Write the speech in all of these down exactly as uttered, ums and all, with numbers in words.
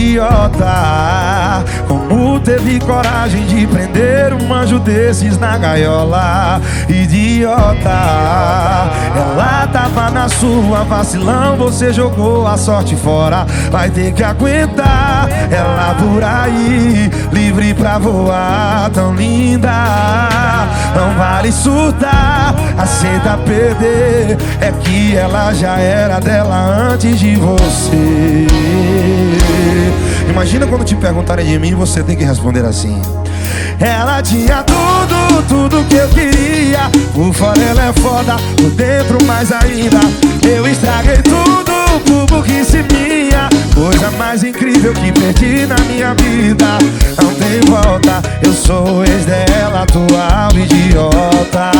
idiota. Como teve coragem de prender um anjo desses na gaiola? Idiota. Ela tava na sua, vacilão, você jogou a sorte fora. Vai ter que aguentar ela por aí, livre pra voar, tão linda. Não vale surtar, aceita perder. É que ela já era dela antes de você. Imagina quando te perguntarem de mim, você tem que responder assim: ela tinha tudo, tudo que eu queria. Por fora ela é foda, por dentro mais ainda. Eu estraguei tudo por burrice minha. Coisa mais incrível que perdi na minha vida. Não tem volta, eu sou o ex dela, atual idiota.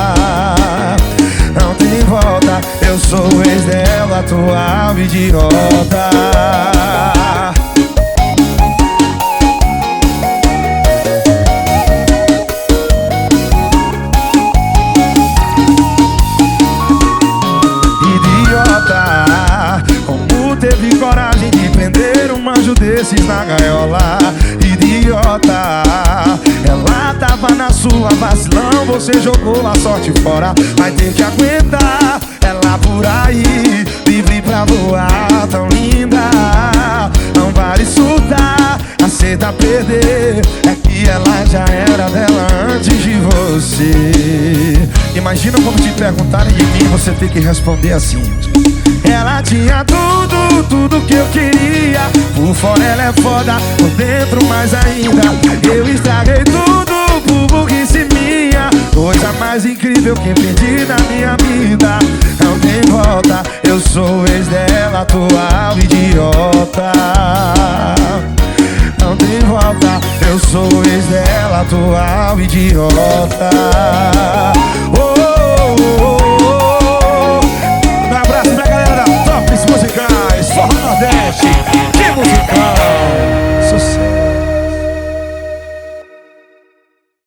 Não tem volta, eu sou o ex dela, atual idiota. Teve coragem de prender um anjo desses na gaiola? Idiota. Ela tava na sua, vacilão, você jogou a sorte fora. Vai ter que aguentar ela por aí, livre pra voar, tão linda. Não vale surtar, aceita perder. É que ela já era dela antes de você. Imagina como te perguntarem de mim, você tem que responder assim: ela tinha tudo, tudo que eu queria. Por fora ela é foda, por dentro mais ainda. Eu estraguei tudo por burrice minha. Coisa mais incrível que perdi na minha vida. Não tem volta, eu sou o ex dela, atual idiota. Não tem volta, eu sou o ex dela, atual idiota. Oh, oh, oh, oh. Um abraço pra galera da Tops Musicais Forró Nordeste.